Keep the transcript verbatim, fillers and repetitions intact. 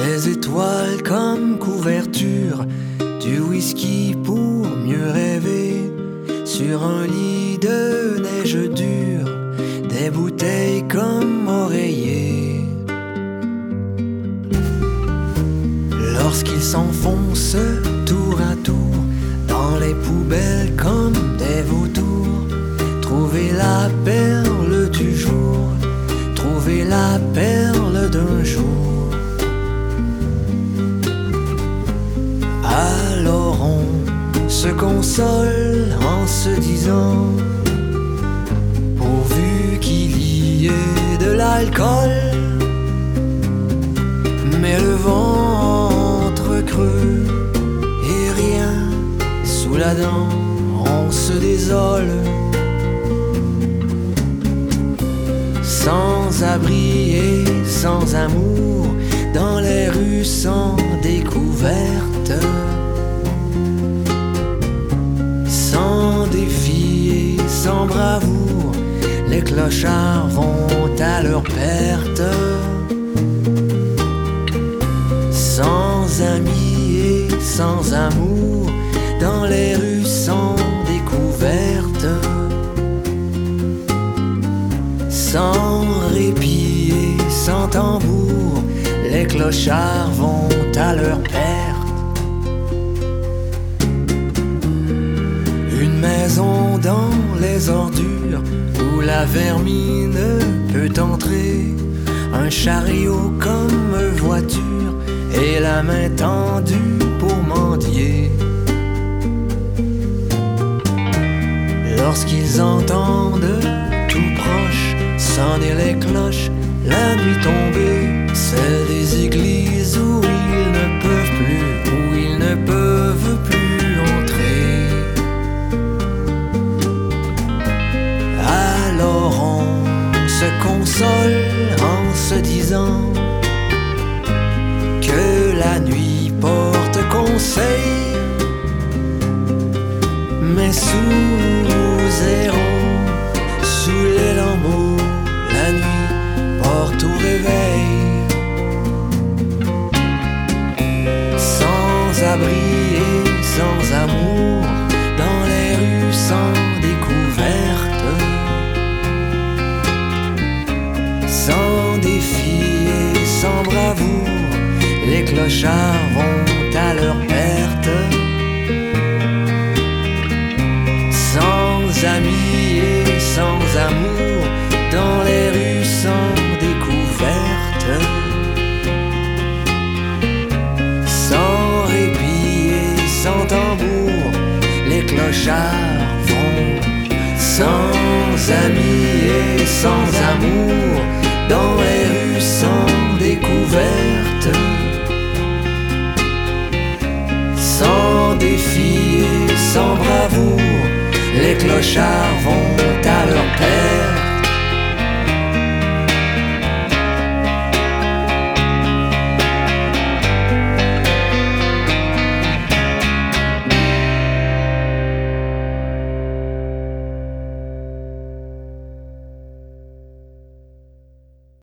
des étoiles comme couverture, du whisky pour mieux rêver, sur un lit de neige dure, des bouteilles comme oreillers. Lorsqu'ils s'enfoncent tour à tour dans les poubelles comme des vautours, trouver la perle du jour, trouver la perle d'un jour. Alors on se console en se disant, pourvu qu'il y ait de l'alcool, mais le ventre creux et rien sous la dent, on se désole. Sans abri et sans amour, dans les rues sans découverte, sans défi et sans bravoure, les clochards vont à leur perte. Sans amis et sans amour, dans les rues sans découverte, sans répit et sans tambour, les clochards vont à leur perte. Une maison dans les ordures où la vermine peut entrer, un chariot comme voiture et la main tendue pour mendier. Lorsqu'ils entendent tout proche sonner les cloches, la nuit tombée, celle des églises où ils ne peuvent plus, où ils ne peuvent plus entrer. Alors on se console en se disant que la nuit porte conseil, mais sous zéro, sous les lambeaux, la nuit porte au réveil. Sans abri et sans amour, dans les rues sans découverte, sans défi et sans bravoure, les clochards vont à leur perte. Sans amis et sans amour, dans les rues sans découverte, sans répit et sans tambour, les clochards vont. Sans amis et sans amour, dans les rues sans découverte, sans défi et sans bravoure, les clochards vont